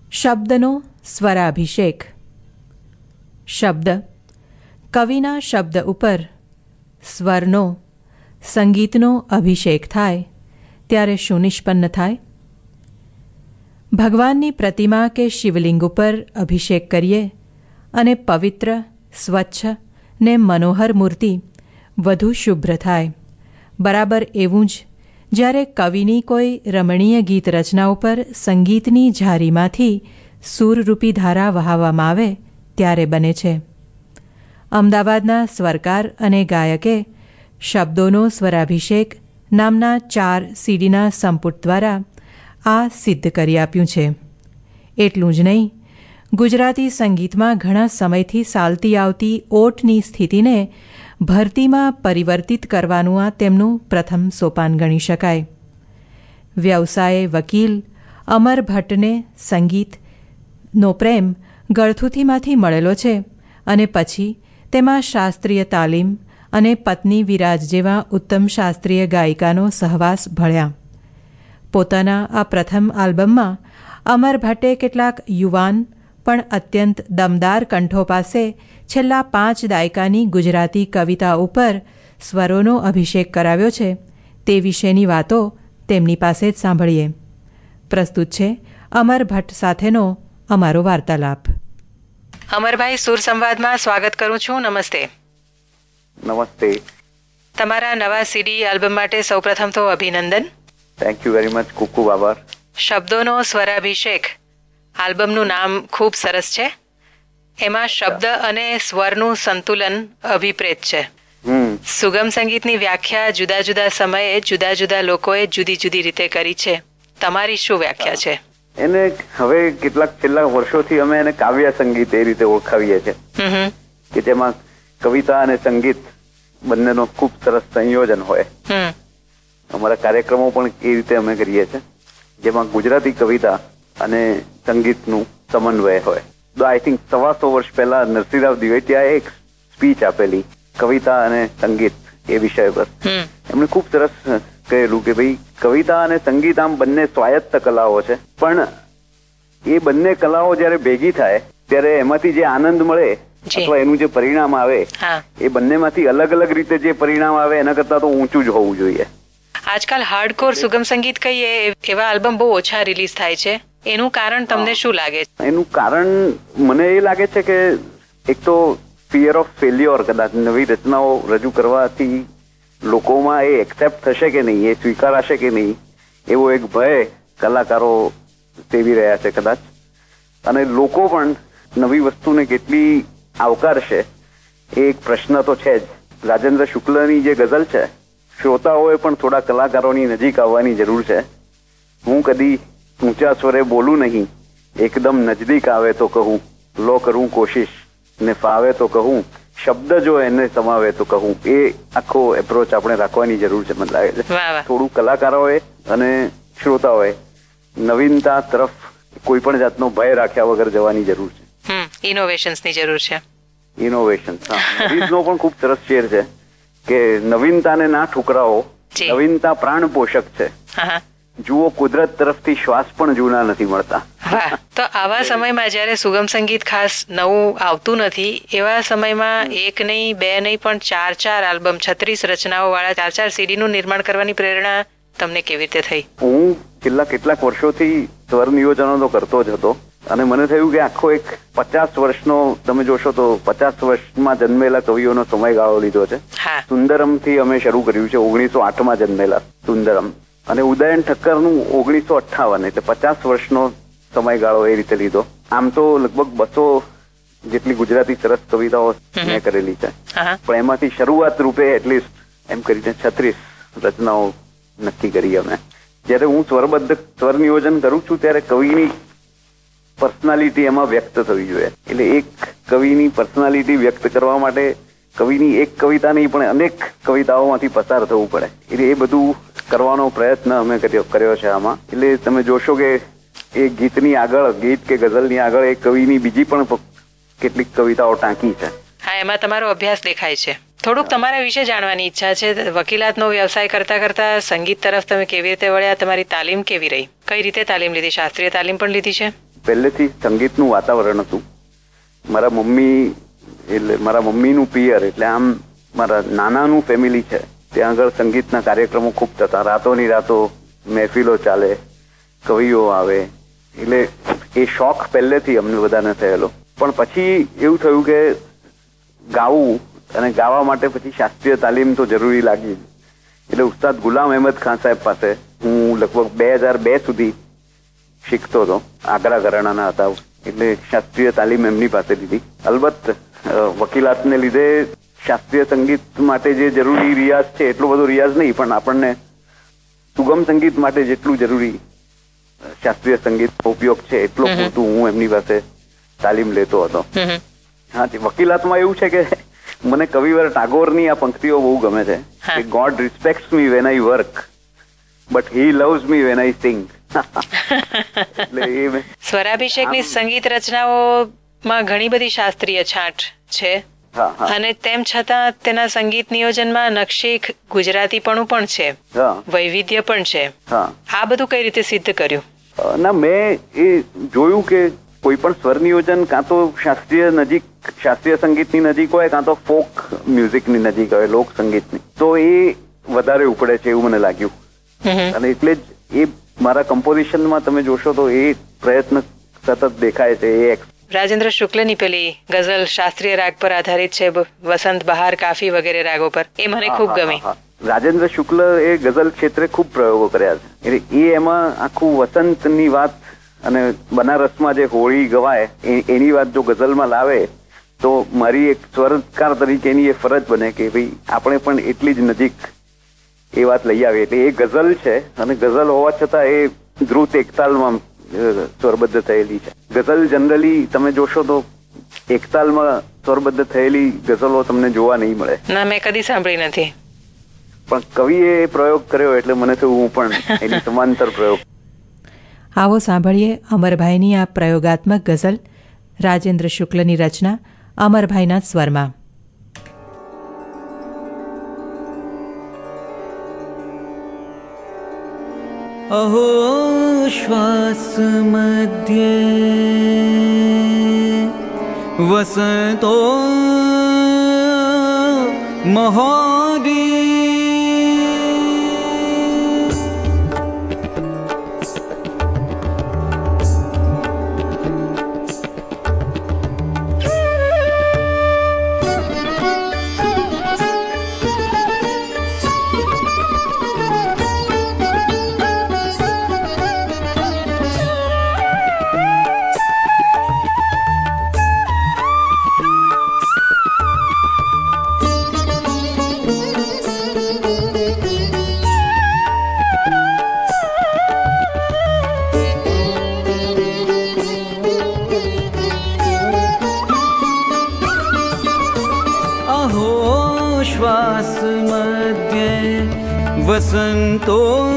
શબ્દનો સ્વરાભિષેક. શબ્દ કવિના શબ્દ ઉપર સ્વરનો સંગીતનો અભિષેક થાય ત્યારે શું નિષ્પન્ન થાય? ભગવાનની પ્રતિમા કે શિવલિંગ ઉપર અભિષેક કરીએ અને પવિત્ર, સ્વચ્છ ને મનોહર મૂર્તિ વધુ શુભ્ર થાય. બરાબર એવું જ જ્યારે કવિની કોઈ રમણીય ગીત રચના ઉપર સંગીતની ઝારીમાંથી સૂરરૂપી ધારા વહાવવામાં આવે ત્યારે બને છે. અમદાવાદના સ્વરકાર અને ગાયકે શબ્દોનો સ્વરાભિષેક નામના 4 સીડીના સંપુટ દ્વારા આ સિદ્ધ કરી આપ્યું છે. એટલું જ નહીં, ગુજરાતી સંગીતમાં ઘણા સમયથી ચાલતી આવતી ઓટની સ્થિતિને ભરતીમાં પરિવર્તિત કરવાનું આ તેમનું પ્રથમ સોપાન ગણી શકાય. વ્યવસાયે વકીલ અમર ભટ્ટને સંગીતનો પ્રેમ ગળથૂથીમાંથી મળેલો છે અને પછી તેમાં શાસ્ત્રીય તાલીમ અને પત્ની વિરાજ જેવા ઉત્તમ શાસ્ત્રીય ગાયિકાનો સહવાસ ભળ્યા. પોતાના આ પ્રથમ આલ્બમમાં અમર ભટ્ટે કેટલાક યુવાન પણ અત્યંત દમદાર કંઠો પાસે છેલ્લા 5 દાયકાની ગુજરાતી કવિતા ઉપર સ્વરોનો અભિષેક કરાવ્યો છે તે વિશેની વાતો તેમની પાસે જ સાંભળીએ. પ્રસ્તુત છે અમર ભટ્ટ સાથેનો અમારો વાર્તાલાપ. અમરભાઈ, સુર સંવાદમાં સ્વાગત કરું છું. નમસ્તે. નમસ્તે. તમારા નવા સીડી આલ્બમ માટે સૌપ્રથમ તો અભિનંદન. Thank you very much. ખૂબ ખૂબ આભાર. શબ્દોનો સ્વરાભિષેક આલ્બમનું નામ ખૂબ સરસ છે. એમાં શબ્દ અને સ્વરનું સંતુલન અભિપ્રેત છે. સુગમ સંગીતની વ્યાખ્યા જુદા જુદા સમયે જુદા જુદા લોકોએ જુદી જુદી રીતે કરી છે. તમારી શું વ્યાખ્યા છે? એને હવે કેટલાક છેલ્લા વર્ષોથી અમે એને કાવ્ય સંગીત એ રીતે ઓળખાવીએ છીએ કે જેમાં કવિતા અને સંગીત બંનેનો ખૂબ સરસ સંયોજન હોય. અમારા કાર્યક્રમો પણ એ રીતે અમે કરીએ છીએ જેમાં ગુજરાતી કવિતા અને સંગીતનું સમન્વય હોય. આઈ થિંક 125 વર્ષ પહેલા નરસિંહરાવ દિવેટિયાએ એક સ્પીચ આપેલી કવિતા અને સંગીત એ વિષય પર. એમણે ખૂબ સરસ કહેલું કે ભાઈ કવિતા અને સંગીત આમ બંને સ્વાયત્ત કલાઓ છે, પણ એ બંને કલાઓ જ્યારે ભેગી થાય ત્યારે એમાંથી જે આનંદ મળે અથવા એનું જે પરિણામ આવે એ બંનેમાંથી અલગ અલગ રીતે જે પરિણામ આવે એના કરતા તો ઊંચું જ હોવું જોઈએ. આજકાલ હાર્ડકોર સુગમ સંગીત કહીએ એવા આલ્બમ બહુ ઓછા રિલીઝ થાય છે. એનું કારણ તમને શું લાગે છે? એનું કારણ મને એ લાગે છે કે એક તો ફિયર ઓફ ફેલ્યોર, કદાચ નવી રચનાઓ રજૂ કરવાથી લોકોમાં એ એક્સેપ્ટ થશે કે નહીં, એ સ્વીકારાશે કે નહીં, એવો એક ભય કલાકારો સેવી રહ્યા છે કદાચ. અને લોકો પણ નવી વસ્તુને કેટલી આવકારશે એ એક પ્રશ્ન તો છે જ. રાજેન્દ્ર શુક્લની જે ગઝલ છે, શ્રોતાઓએ પણ થોડા કલાકારોની નજીક આવવાની જરૂર છે. હું કદી ઊંચા સ્વરે બોલું નહીં, એકદમ નજદીક આવે તો કહું, લો કરું કોશિશ ને ફાવે તો કહું, શબ્દ જો એને સમાવે તો કહું. એ આખો એપ્રોચ આપણે રાખવાની જરૂર છે મને લાગે છે. થોડું કલાકારોએ અને શ્રોતાઓએ નવીનતા તરફ કોઈ પણ જાતનો ભય રાખ્યા વગર જવાની જરૂર છે. ઇનોવેશન્સની જરૂર છે. ઇનોવેશન. નો પણ ખૂબ સરસ શેર છે કે નવીનતાને ના ઠુકરાવો, નવીનતા પ્રાણ પોષક છે. જુઓ કુદરત તરફથી શ્વાસ પણ જૂના નથી મળતા. તો આવા સમયમાં જયારે સુગમ સંગીત ખાસ નવું આવતું નથી, એવા સમયમાં એક નહીં, બે નહીં, પણ 4 આલ્બમ, 36 રચનાઓ વાળા 4 સીડીનું નિર્માણ કરવાની પ્રેરણા તમને કેવી રીતે થઈ? હું છેલ્લા કેટલાક વર્ષોથી સ્વર નિયોજનો તો કરતો જ હતો અને મને થયું કે આખો એક 50 વર્ષનો તમે જોશો તો 50 વર્ષમાં જન્મેલા કવિઓનો સમયગાળો લીધો છે. સુંદરમ થી અમે શરૂ કર્યું છે, 1908માં જન્મેલા સુંદરમ, અને ઉદયન ઠક્કરનું 1958, એટલે 50 વર્ષનો સમયગાળો એ રીતે લીધો. આમ તો લગભગ 200 જેટલી ગુજરાતી સરસ કવિતાઓ મેં કરેલી છે, પણ એમાંથી શરૂઆત રૂપે એટલીસ્ટ એમ કરીને 36 રચનાઓ નક્કી કરી અમે. જયારે હું સ્વરબદ્ધ સ્વર નિયોજન કરું છું ત્યારે કવિની પર્સનાલિટી એમાં વ્યક્ત થવી જોઈએ. એટલે એક કવિની પર્સનાલિટી વ્યક્ત કરવા માટે કવિની એક કવિતા નહીં પણ અનેક કવિતાઓમાંથી પસાર થવું પડે. એટલે એ બધું કરવાનો પ્રયત્ન અમે કર્યો છે આમાં. એટલે તમે જોશો કે એ ગીતની આગળ, ગીત કે ગઝલની આગળ એ કવિની બીજી પણ કેટલીક કવિતાઓ ટાંકી છે. એમાં તમારો અભ્યાસ દેખાય છે. થોડુંક તમારા વિશે જાણવાની ઈચ્છા છે. વકીલાતનો વ્યવસાય કરતા કરતા સંગીત તરફ તમે કેવી રીતે વળ્યા? તમારી તાલીમ કેવી રહી? કઈ રીતે તાલીમ લીધી? શાસ્ત્રીય તાલીમ પણ લીધી છે? પહેલેથી સંગીતનું વાતાવરણ હતું. મારા મમ્મીનું પિયર એટલે આમ મારા નાનાનું ફેમિલી છે, ત્યાં આગળ સંગીતના કાર્યક્રમો ખૂબ થતા. રાતોની રાતો મહેફિલો ચાલે, કવિઓ આવે, એટલે એ શોખ પહેલેથી અમને બધાને થયેલો. પણ પછી એવું થયું કે ગાવું, અને ગાવા માટે પછી શાસ્ત્રીય તાલીમ તો જરૂરી લાગી. એટલે ઉસ્તાદ ગુલામ અહેમદ ખાન સાહેબ પાસે હું લગભગ 2002 સુધી શીખતો હતો. આગ્રા ઘરાણાના હતા, એટલે શાસ્ત્રીય તાલીમ એમની પાસે લીધી. અલબત્ત વકીલાતને લીધે શાસ્ત્રીય સંગીત માટે જે જરૂરી રિયાઝ છે એટલો બધો રિયાઝ નહીં, પણ આપણને સુગમ સંગીત માટે જેટલું જરૂરી શાસ્ત્રીય સંગીત ઉપયોગ છે એટલો પૂરતું હું એમની પાસે તાલીમ લેતો હતો. હા, વકીલાતમાં એવું છે કે મને કવિવર ટાગોરની આ પંક્તિઓ બહુ ગમે છે કે God respects me when I work but he loves me when I sing. સ્વરાભિષેકની સંગીત રચનાઓમાં ઘણી બધી શાસ્ત્રીય છાંટ છે, અને તેમ છતાં તેના સંગીત નિયોજનમાં નકશી ગુજરાતીપણું પણ છે, વૈવિધ્ય પણ છે. આ બધું કઈ રીતે સિદ્ધ કર્યું? ના, મેં એ જોયું કે કોઈ પણ સ્વર નિયોજન કાં તો શાસ્ત્રીય સંગીતની નજીક હોય, કાં તો ફોક મ્યુઝિકની નજીક હોય, લોક સંગીતની, તો એ વધારે ઉપડે છે એવું મને લાગ્યું. અને એટલે જ એ મારા કમ્પોઝિશનમાં તમે જોશો તો એ પ્રયત્ન સતત દેખાય છે. એ રાજેન્દ્ર શુક્લની પેલી ગઝલ શાસ્ત્રીય રાગ પર આધારિત છે, વસંત બહાર કાફી વગેરે રાગો પર, એ મને ખૂબ ગમી. રાજેન્દ્ર શુક્લ એ ગઝલ ક્ષેત્રે ખૂબ પ્રયોગો કર્યા છે. એટલે એ એમાં આખું વસંતની વાત અને બનારસમાં જે હોળી ગવાય એની વાત જો ગઝલમાં લાવે તો મારી એક સ્વરકાર તરીકેની એ ફરજ બને કે ભાઈ આપણે પણ એટલી જ નજીક એ વાત લઈ આવીએ. એટલે એ ગઝલ છે, અને ગઝલ હોવા છતાં એ ધ્રુત એકતાલમાં સ્વરબદ્ધ થયેલી છે. ગઝલ જનરલી તમે જોશો તો એકતાલમાં સ્વરબદ્ધ થયેલી ગઝલો તમને જોવા નહીં મળે. ના, મેં કદી સાંભળી નથી. પણ કવિએ પ્રયોગ કર્યો એટલે મને થયું હું પણ એની સમાંતર પ્રયોગ. આવો સાંભળીએ અમરભાઈની આ પ્રયોગાત્મક ગઝલ, રાજેન્દ્ર શુક્લની રચના, અમરભાઈના સ્વરમાં. अहो श्वास मध्ये वसतो महोदय वसंतो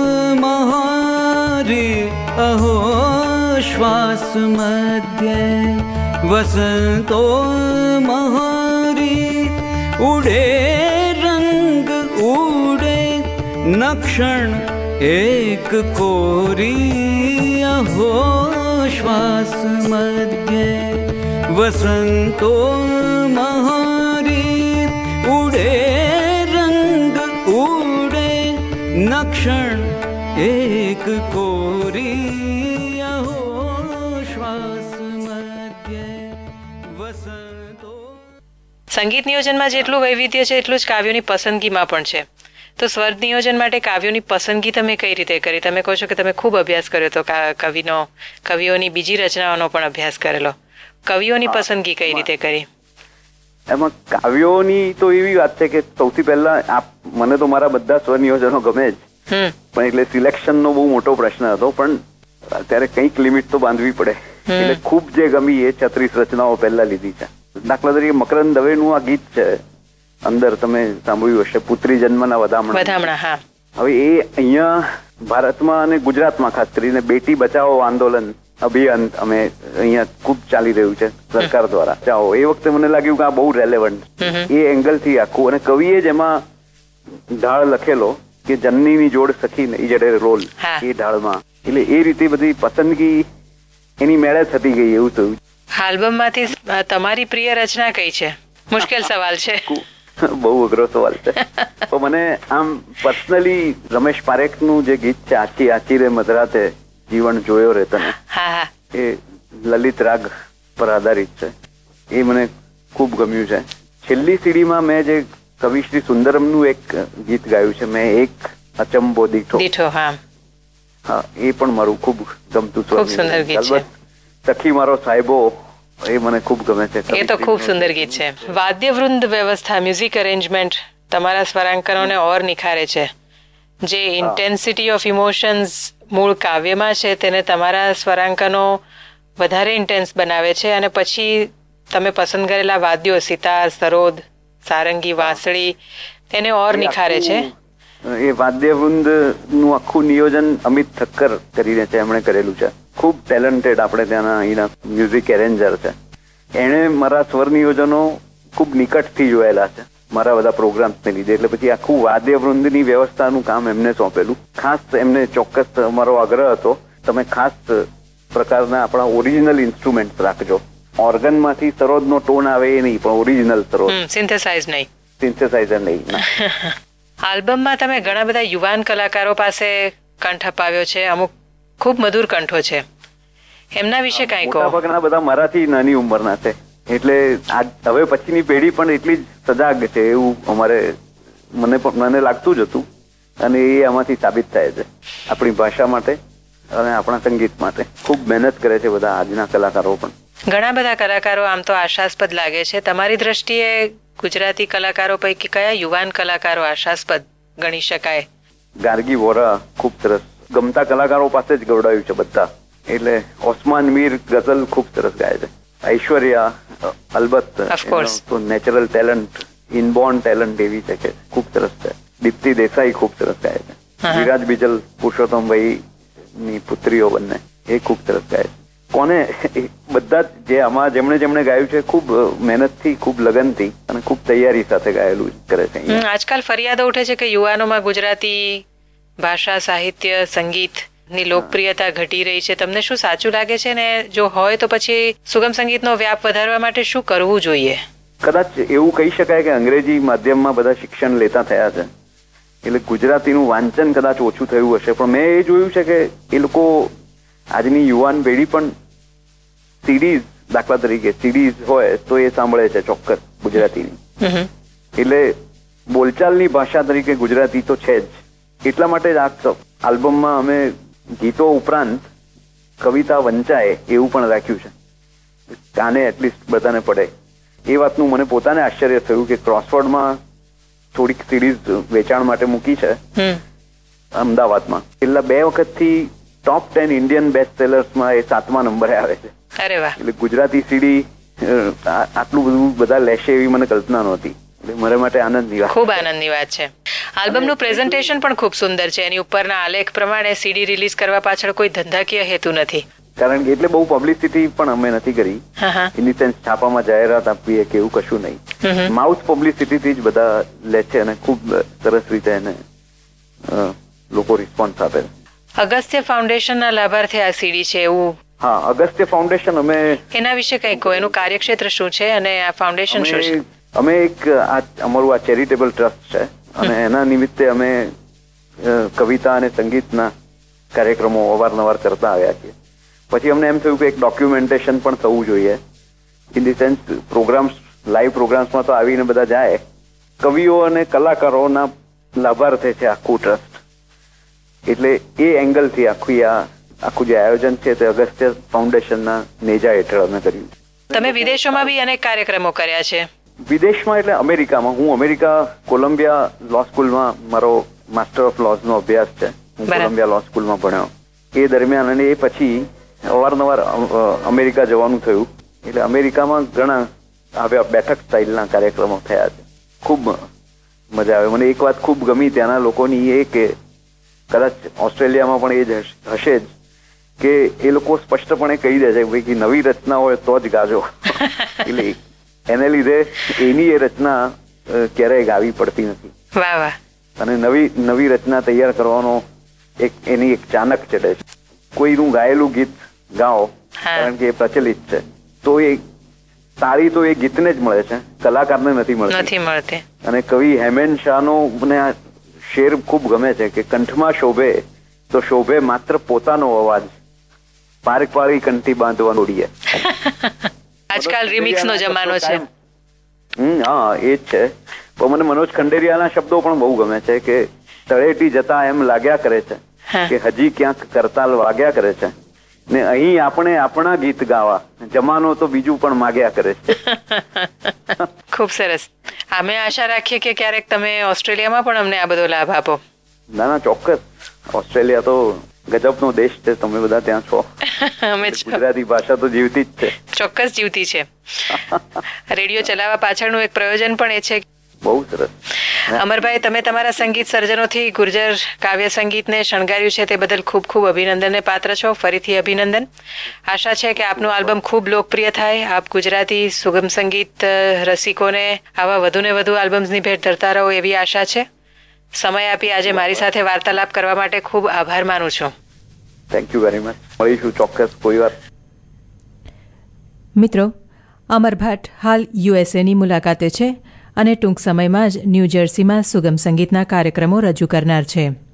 महारे अहो श्वास मध्ये वसंतो महारे उड़े रंग उड़े नक्षण एक कोरी अहो श्वास मध्ये वसंतो महारे उड़े नक्षण एक कोरी अहो श्वास मध्य वसंतो. સંગીત નિયોજનમાં જેટલું વૈવિધ્ય છે એટલું જ કાવ્યોની પસંદગીમાં પણ છે. તો સ્વર નિયોજન માટે કાવ્યોની પસંદગી તમે કઈ રીતે કરી? તમે કહો છો કે તમે ખૂબ અભ્યાસ કર્યો તો કવિઓની બીજી રચનાઓનો પણ અભ્યાસ કરેલો. કવિઓની પસંદગી કઈ રીતે કરી? એમાં કાવ્યોની તો એવી વાત છે કે સૌથી પહેલા મને તો મારા બધા સ્વનિયોજનો ગમે જ, પણ એટલે સિલેક્શનનો બહુ મોટો પ્રશ્ન હતો. પણ અત્યારે કંઈક લિમિટ તો બાંધવી પડે. એટલે ખૂબ જે ગમી એ 36 રચનાઓ પહેલા લીધી છે. દાખલા તરીકે મકરંદ દવેનું આ ગીત છે, અંદર તમે સાંભળ્યું હશે, પુત્રી જન્મના વધામણા. હવે એ અહીંયા ભારતમાં અને ગુજરાતમાં ખાસ કરીને બેટી બચાવો આંદોલન અભિયાન અમે અહીંયા ખૂબ ચાલી રહ્યું છે સરકાર દ્વારા. એ વખતે મને લાગ્યું કે આ બહુ રેલેવન્ટ એ એંગલ થી આખું. અને કવિએ જ એમાં ઢાળ લખેલો કે જનનીની જોડ સખી નહીં જડે રોલ એ ઢાળમાં. એટલે એ રીતે બધી પસંદગી એની મેળે થતી ગઈ એવું થયું. આલ્બમમાંથી તમારી પ્રિય રચના કઈ છે? મુશ્કેલ સવાલ છે. બહુ અઘરો સવાલ છે. તો મને આમ પર્સનલી રમેશ પારેખનું જે ગીત છે આચી આચી રે મધરાતે જીવન જોયો રે તને, એ લલિત રાગ પર આધારિત છે. એ મને ખૂબ ગમ્યું છે. છેલ્લી સીડીમાં મેં જે કવિશ્રી સુંદરમનું એક ગીત ગાયું છે, મેં એક અચંબો દીઠો. હા, એ પણ મારું ખૂબ ગમતું સ્વર. સખી મારો સાહેબો, એ મને ખૂબ ગમે છે. એ તો ખૂબ સુંદર ગીત છે. વાદ્યવૃંદ વ્યવસ્થા, મ્યુઝિક અરેન્જમેન્ટ તમારા સ્વરાંકનોને ઓર નિખારે છે. જે ઇન્ટેન્સિટી ઓફ ઇમોશન્સ મૂળ કાવ્યમાં છે તેને તમારા સ્વરાંકનો વધારે ઇન્ટેન્સ બનાવે છે. અને પછી તમે પસંદ કરેલા વાદ્યો સિતાર, સરોદ, સારંગી, વાંસળી તેને ઓર નિખારે છે. એ વાદ્યવૃંદ નું આખું નિયોજન અમિત ઠક્કર કરીને છે, એમણે કરેલું છે. ખૂબ ટેલેન્ટેડ આપણે ત્યાંના અહીંના મ્યુઝિક એરેન્જર છે. એણે મારા સ્વર નિયોજનો ખૂબ નિકટથી જોયેલા છે મારા બધા પ્રોગ્રામ્સને લીધે. એટલે પછી આખું વાદ્યવૃંદની વ્યવસ્થાનું કામ એમને સોંપેલું. ખાસ એમને ચોક્કસ અમારો આગ્રહ હતો, તમે ખાસ પ્રકારના આપણા ઓરિજિનલ ઇન્સ્ટ્રુમેન્ટ રાખજો. ઓર્ગનમાંથી સરોદનો ટોન આવે એ નહીં, પણ ઓરિજિનલ સરોદ, સિન્થેસાઇઝર નહીં. આલ્બમમાં તમે ઘણા બધા યુવાન કલાકારો પાસે કંઠ અપાવ્યો છે. અમુક ખૂબ મધુર કંઠો છે, એમના વિશે કઈ કહો. મોટાભાગના બધા મારાથી નાની ઉંમરના છે, એટલે હવે પછીની પેઢી પણ એટલી જ સજાગ છે એવું મને લાગતું જ હતું. અને એ આમાંથી સાબિત થાય છે. આપણી ભાષા માટે અને આપણા સંગીત માટે ખૂબ મહેનત કરે છે બધા આજના કલાકારો પણ. ઘણા બધા કલાકારો આમ તો આશાસ્પદ લાગે છે. તમારી દ્રષ્ટિએ ગુજરાતી કલાકારો પૈકી કયા યુવાન કલાકારો આશાસ્પદ ગણી શકાય? ગાર્ગી વોરા ખૂબ સરસ, ગમતા કલાકારો પાસે જ ગવડાવ્યું છે બધા. એટલે ઓસ્માન મીર ગઝલ ખૂબ સરસ ગાય છે. ઐશ્વર્યા અલબત્ત તો નેચરલ ટેલેન્ટ, ઇનબોર્ન ટેલેન્ટ એવી છે કે ખૂબ સરસ છે. દીપ્તિ દેસાઈ ખૂબ સરસ ગાય છે. વિરાજ બીજલ, પુરુષોત્તમભાઈ ની પુત્રીઓ બંને, એ ખૂબ સરસ ગાય છે. કોને બધા જે આમાં જેમણે ગાયું છે ખૂબ મહેનતથી, ખૂબ લગનથી અને ખૂબ તૈયારી સાથે ગાયેલું કરે છે. આજકાલ ફરિયાદો ઉઠે છે કે યુવાનોમાં ગુજરાતી ભાષા, સાહિત્ય, સંગીત ની લોકપ્રિયતા ઘટી રહી છે. તમને શું સાચું લાગે છે? ને જો હોય તો પછી સુગમ સંગીતનો વ્યાપ વધારવા માટે શું કરવું જોઈએ? કદાચ એવું કહી શકાય કે અંગ્રેજી માધ્યમમાં બધા શિક્ષણ લેતા થયા છે, એટલે ગુજરાતીનું વાંચન કદાચ ઓછું થયું હશે. પણ મેં એ જોયું છે કે એ લોકો આજની યુવાન પેઢી પણ સીડીઝ, દાખલા તરીકે સીડીઝ હોય તો એ સાંભળે છે ચોક્કસ ગુજરાતીની. એટલે બોલચાલની ભાષા તરીકે ગુજરાતી તો છે જ. એટલા માટે જ આ આલ્બમમાં અમે ગીતો ઉપરાંત કવિતા વંચાય એવું પણ રાખ્યું છે, કાને એટલીસ્ટ બધાને પડે. એ વાતનું મને પોતાને આશ્ચર્ય થયું કે ક્રોસવર્ડમાં થોડીક સિરીઝ વેચાણ માટે મૂકી છે અમદાવાદમાં. છેલ્લા 2 વખતથી ટોપ 10 ઇન્ડિયન બેસ્ટ સેલર્સમાં એ 7મા નંબરે આવે છે. એટલે ગુજરાતી સીડી આટલું બધું બધા લેશે એવી મને કલ્પના નહોતી. એટલે મારા માટે આનંદની વાત, ખૂબ આનંદની વાત છે. આલ્બમનું પ્રેઝન્ટેશન પણ ખૂબ સુંદર છે. એની ઉપરના આલેખ પ્રમાણે સીડી રિલીઝ કરવા પાછળ કોઈ ધંધાકીય હેતુ નથી. કારણ કે એટલે બહુ પબ્લિસિટી પણ અમે નથી કરી. ઇન સેન્સ છાપામાં જાહેરાત આપવી કે એવું કશું નહીં. માઉથ પબ્લિસિટીથી જ બધા લે છે અને ખૂબ સરસ રીતે એને લોકો રિસ્પોન્સ આપે. અગસ્ત્ય ફાઉન્ડેશનના લાભાર્થી આ સીડી છે એવું? હા, અગસ્ત્ય ફાઉન્ડેશન. અમે એના વિશે કઈ કહો, એનું કાર્યક્ષેત્ર શું છે અને આ ફાઉન્ડેશન શું છે? અમે અમારું આ ચેરિટેબલ ટ્રસ્ટ છે અને એના નિમિત્તે અમે કવિતા અને સંગીતના કાર્યક્રમો અવારનવાર કરતા આવ્યા છીએ. પછી અમને એમ થયું કે એક ડોક્યુમેન્ટેશન પણ થવું જોઈએ. In the sense programs, live પ્રોગ્રામ્સમાં તો આવીને બધા જાય, કવિઓ અને કલાકારોના લાભાર્થે છે આખું ટ્રસ્ટ. એટલે એ એંગલથી આખું જે આયોજન છે તે અગસ્ત્ય ફાઉન્ડેશનના નેજા હેઠળ અમે કર્યું. તમે વિદેશોમાં બી અનેક કાર્યક્રમો કર્યા છે. વિદેશમાં એટલે અમેરિકામાં. હું અમેરિકા કોલંબિયા લો સ્કૂલમાં મારો માસ્ટર ઓફ લોઝ નો અભ્યાસ છે. હું કોલંબિયા લો સ્કૂલમાં ભણ્યો. એ દરમિયાન અને એ પછી અવારનવાર અમેરિકા જવાનું થયું. એટલે અમેરિકામાં ઘણા આવ્યા બેઠક સ્ટાઇલના કાર્યક્રમો થયા છે. ખૂબ મજા આવે. મને એક વાત ખૂબ ગમી ત્યાંના લોકોની એ કે કદાચ ઓસ્ટ્રેલિયામાં પણ એ જ હશે જ કે એ લોકો સ્પષ્ટપણે કહી દે છે કે ભાઈ નવી રચના હોય તો જ ગાજો. એટલે એને લીધે એની એ રચના ક્યારેય ગાવી પડતી નથી. અને નવી રચના તૈયાર કરવાનો એની એક ચાનક ચડે છે. કોઈનું ગાયેલું ગીત ગાઓ કારણ કે એ પ્રચલિત છે. તો એ તાળી તો એ ગીતને જ મળે છે, કલાકારને નથી મળતી. અને કવિ હેમેન શાહનો મને આ શેર ખૂબ ગમે છે કે કંઠમાં શોભે તો શોભે માત્ર પોતાનો અવાજ, પારક પાળી કંઠી બાંધવા દોડીએ. આજકાલ રિમિક્સનો જમાનો છે. હા, એ જ છે. પણ મને મનોજ ખંડેરિયાના શબ્દો પણ બહુ ગમે છે કે તળેટી જતા એમ લાગ્યા કરે છે કે હજી ક્યાંક કરતાલ વાગ્યા કરે છે ને અહીં આપણે આપણા ગીત ગાવા, જમાનો તો બીજું પણ માગ્યા કરે છે. ખૂબ સરસ. અમે આશા રાખીએ કે ક્યારેક તમે ઓસ્ટ્રેલિયામાં પણ અમને આ બધો લાભ આપો. ના ના, ચોક્કસ. ઓસ્ટ્રેલિયા તો ગજબનો દેશ છે, તમે બધા ત્યાં છો. ગુજરાતી ભાષા તો જીવતી જ છે. ચોક્કસ જીવતી છે. રેડિયો ચલાવવા પાછળનું એક પ્રયોજન પણ એ છે. બહુ સરસ. અમરભાઈ, તમે તમારા સંગીત સર્જનોથી ગુર્જર કાવ્ય સંગીતને શણગાર્યું છે તે બદલ ખૂબ ખૂબ અભિનંદનને પાત્ર છો. ફરીથી અભિનંદન. આશા છે કે આપનું આલ્બમ ખૂબ લોકપ્રિય થાય. આપ ગુજરાતી સુગમ સંગીત રસિકોને આવા વધુ ને વધુ આલ્બમ્સની ભેટ ધરતા રહો એવી આશા છે. સમય આપી આજે મારી સાથે વાર્તાલાપ કરવા માટે ખૂબ આભાર માનું છું. Thank you very much. મળીશું ચોક્કસ કોઈ વાર. મિત્રો, અમર ભટ્ટ હાલ યુએસએની મુલાકાતે છે અને ટૂંક સમયમાં જ ન્યૂ જર્સીમાં સુગમ સંગીતના કાર્યક્રમો રજૂ કરનાર છે.